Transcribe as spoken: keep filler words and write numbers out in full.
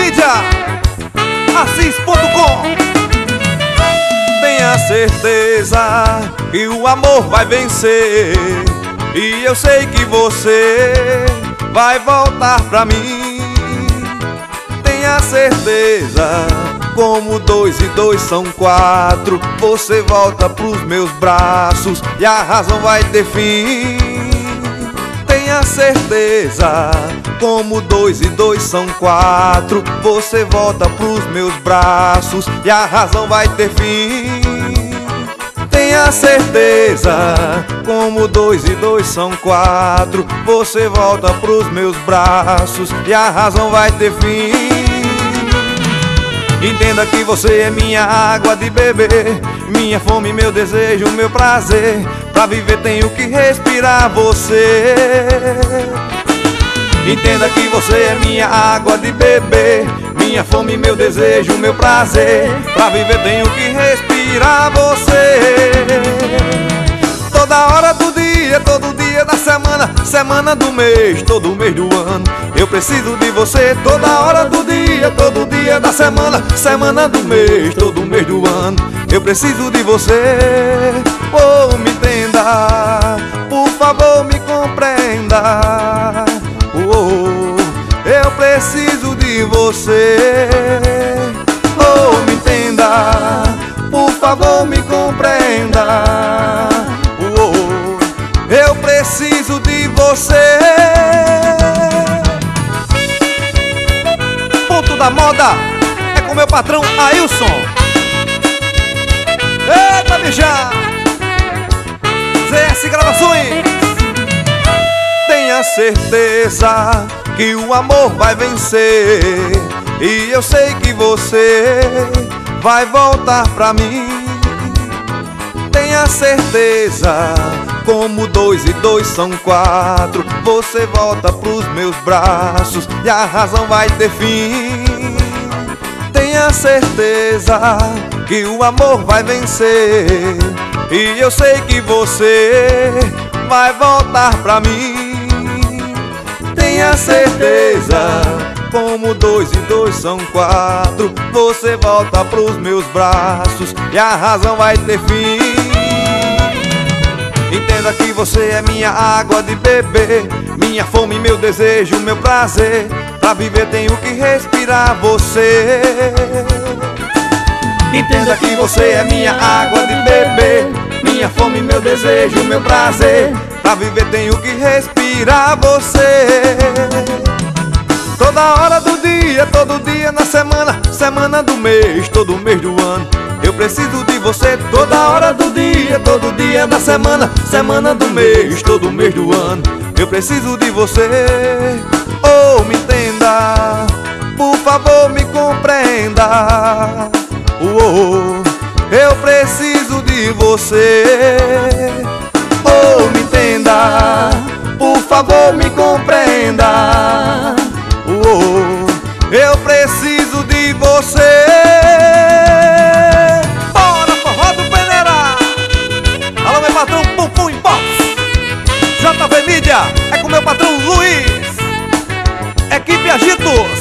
Mídia, Assis ponto com. Tenha certeza que o amor vai vencer, e eu sei que você vai voltar pra mim. Tenha certeza, como dois e dois são quatro, você volta pros meus braços e a razão vai ter fim. Tenha certeza, como dois e dois são quatro, você volta pros meus braços e a razão vai ter fim. Tenha certeza, como dois e dois são quatro, você volta pros meus braços e a razão vai ter fim. Entenda que você é minha água de beber, minha fome, meu desejo, meu prazer. Pra viver tenho que respirar você. Entenda que você é minha água de beber, minha fome, meu desejo, meu prazer. Pra viver tenho que respirar você. Toda hora do dia, todo dia da semana, semana do mês, todo mês do ano, eu preciso de você. Toda hora do dia, todo dia da semana, semana do mês, todo mês do ano, eu preciso de você. Oh, me entenda, por favor me compreenda. Oh, eu preciso de você. Oh, me entenda, por favor me compreenda. Oh, eu preciso de você. Ponto da moda é com meu patrão Ailson. Eita, bicha! Z S Gravações. Tenha certeza que o amor vai vencer, e eu sei que você vai voltar pra mim. Tenha certeza, como dois e dois são quatro, você volta pros meus braços e a razão vai ter fim. Tenha certeza que o amor vai vencer, e eu sei que você vai voltar pra mim. Tenha certeza, como dois e dois são quatro, você volta pros meus braços e a razão vai ter fim. Entenda que você é minha água de beber, minha fome, meu desejo, meu prazer. Pra viver tenho que respirar você. Entenda que você é minha água de beber, minha fome, meu desejo, meu prazer. Pra viver tenho que respirar você. Toda hora do dia, todo dia na semana, semana do mês, todo mês do ano, eu preciso de você. Toda hora do dia, todo dia da semana, semana do mês, todo mês do ano, eu preciso de você. Oh, me entenda, por favor me compreenda. Oh, eu preciso de você. Oh, me entenda, por favor me compreenda. Oh, eu preciso de você. Bora, forró do Peneira. Alô, meu patrão Pum Pum Imports. J V Mídia é com meu patrão Luiz. Equipe Agitos.